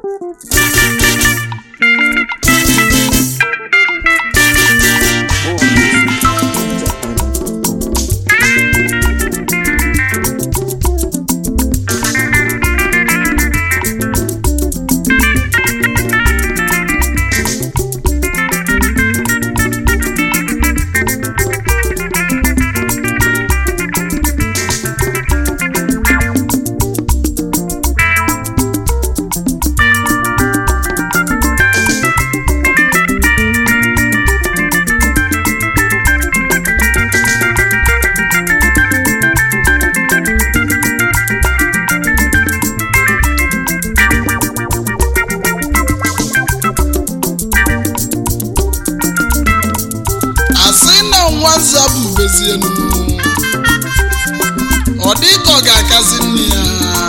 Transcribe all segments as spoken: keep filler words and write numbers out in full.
ọ dị ka ọ ga-akazi nne ya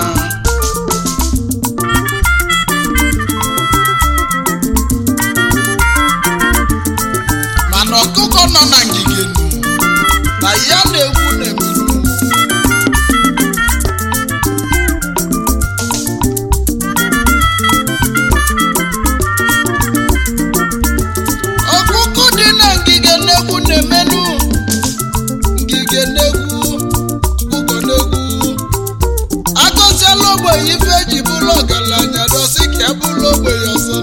mana ọkụkọ nọ na ngige na ya na-egwu na-emerụ ọkụkọ dị na ngige na-egwu na-emerụ ngige na-egwu ọkụkọ na-egwu agọziela ogbenye ife eji bụrụ ọgaranya dosi ka e bụrụ ogbenye ọzọ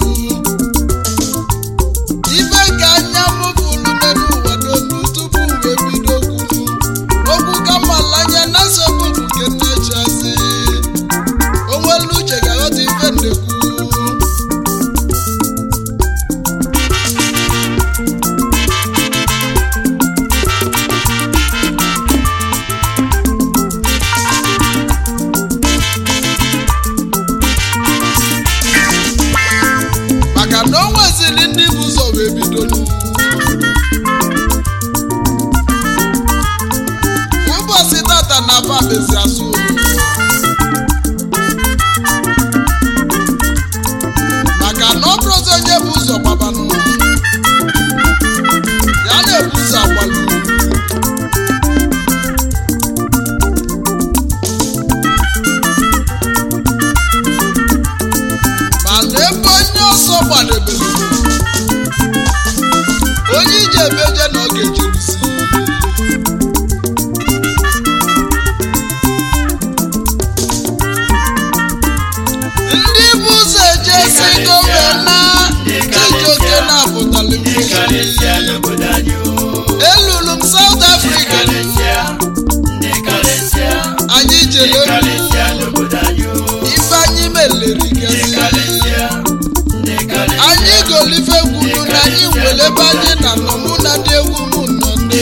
ife ka anya mụfụrụ n'elu ụwa n'olu tupu wee bido kwuru okwu ka mmalanya na nsogbu nke nnechiasị onwelu uche ga-aghọta ife nnekwu maka na o nwezili ndị bụ ụzọ wee bidolu ụbọchị tata na babezi asụ maka na ọ bụrụzi onye bụ ụzọ gbabanụ ya na-ebu ụzọ agbalụ mana ebe onye ọsọ gbadebere onye ije ebeje na ọ ga-ejerisi ndị bụ ụzọ ejesi gọvanọ Chijioke na-apụtali elulu m South Africa anyị jere ife anyị meleri gezi anyị golife kwuru na anyị nwere ebe anyị na nọ mụ na ndị egwu mụ nọ ndị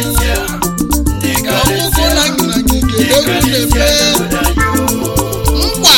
ọkụkụ na ngịnagige egwu na-eme nkwa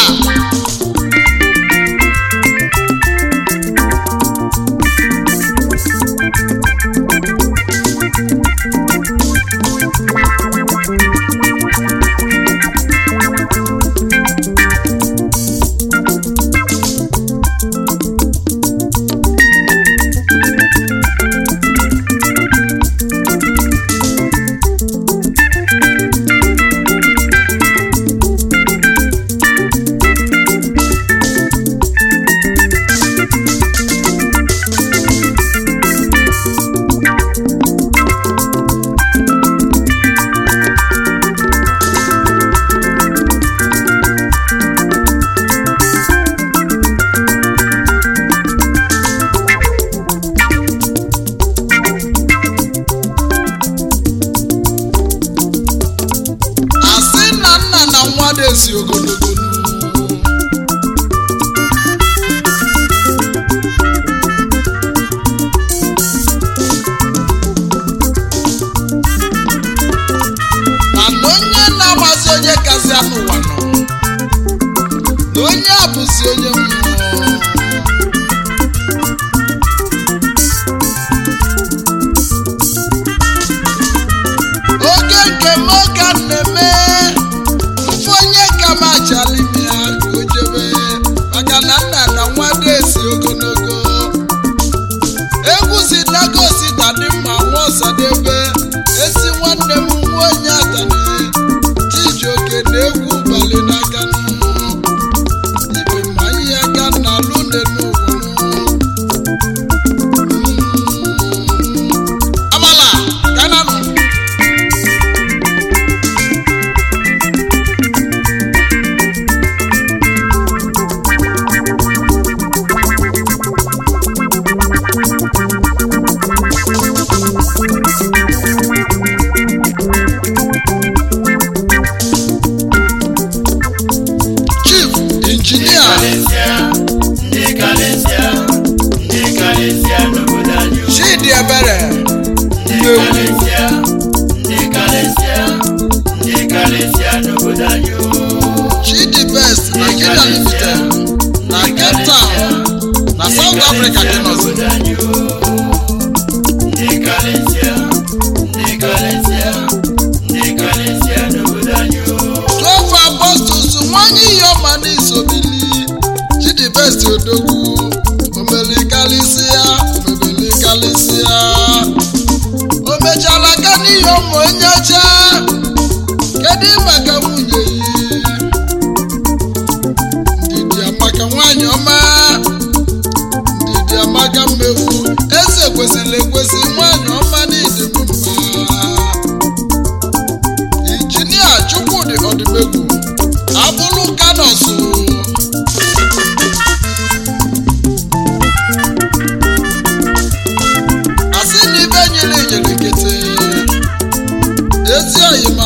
esi ogologo mana onye na-amazi onye kasị anụ ụwa nọ na onye abụzi onye mmụọ oge nke m oge na-eme onye kama chalimia ojebe maka na nna na nwada esi ogologo egwu si nagosi tadị mma nwa ọsadebe esi nwanne m nwa onye atani Chijioke na egwu bali n'aka ibe ma ihe aka Chidi Ebere Chidi Best Nigeria Limited na Cape Town na South Africa dị n'ọzọ. twelve Apostles nwanyị Iyoma n'Isobili Chidi Best Odogwu omelikalisia omelikalisia o mechala ka n'Iyoma onye ọcha kedu maka nwunye ndidi amaka nwanyị ọma ndidi amaka mmefu eze kwesịrị ekwesị nwanyị ọma n'ịdị mma. Injinia Chukwudi Odimegwu abụrụ kanọsụ asị na ibe nyere nyere kete ezi oyima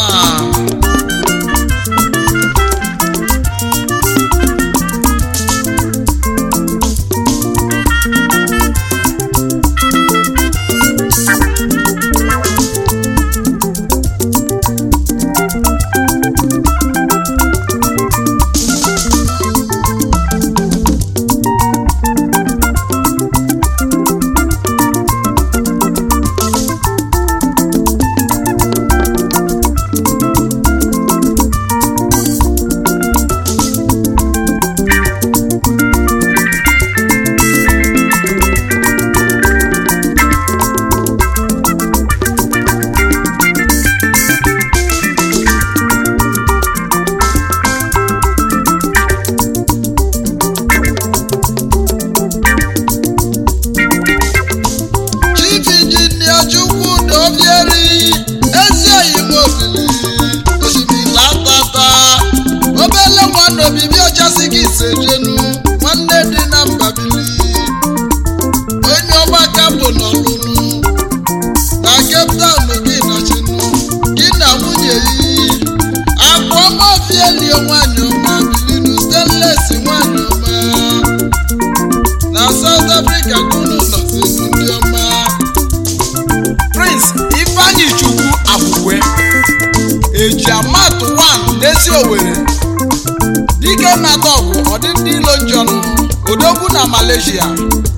Malaysia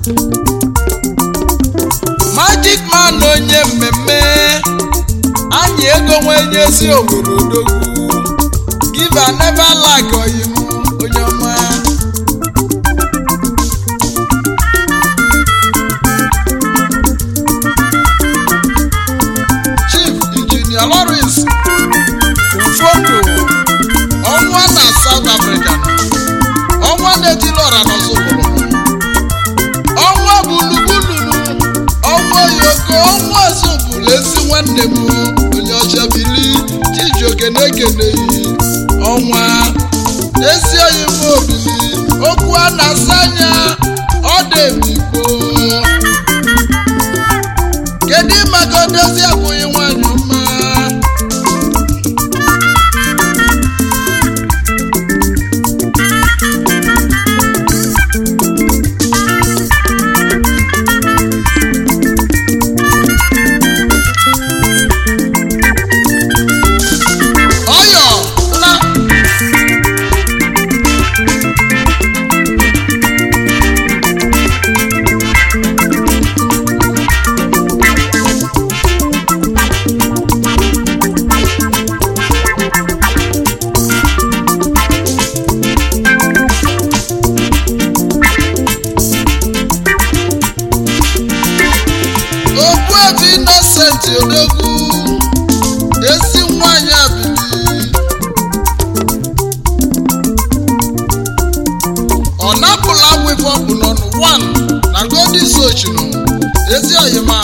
Magic Man onye mmemme anyị ego nwenye si obodo odogwu give and never like oyim onye ọma. Chief Engineer Lawrence Ufondo ọnwa na South Africa ọnwa na-etili ọra n'ọzọ ọnwa bulubulunu ọnwa yoko ọnwa zụbụrụ ezi nwanne m onye ọcha bili Chijioke na-ekeneghị ọnwa ezi oyi m obili okwu a na-asa anya ọ dị emigbo kedu maka odozi abụghị nwanyị ọma. Odogwu ezi nwanyị abili ọ napụla wepụ ọbụ n'ọnụ one na Golden Sochinu ezi oyima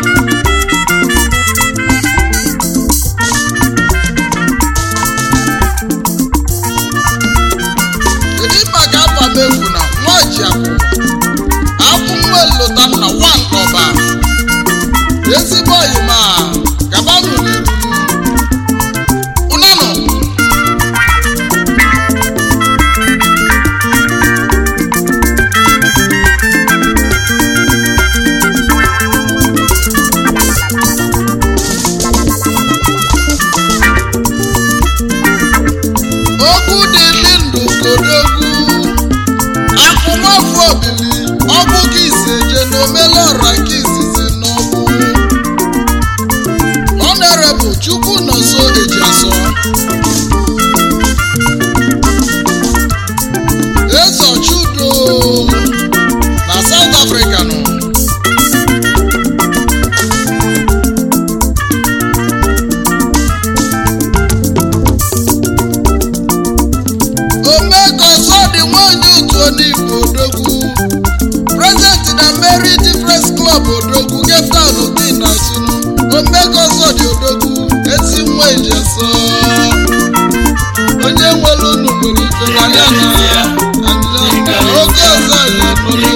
kedu maka afa mefu na nwaji abụ abụ nwa elota na one ọba ezigbo oyima gabanụ n'iru unanụ obili ọbụ gị iseje na omelọra gị izizi n'ọbụ Honorable Chukwu Nọso Ejiasọ Ezo Chudo na South Africa nọ Onigbo Odogwu President na Mary Difference Club Odogwu Geftown dị na Sunu Omegozodi Odogwu ezi nwa Ejiasọ onye nwere unu nwere ike na ya na oge ọzọ ya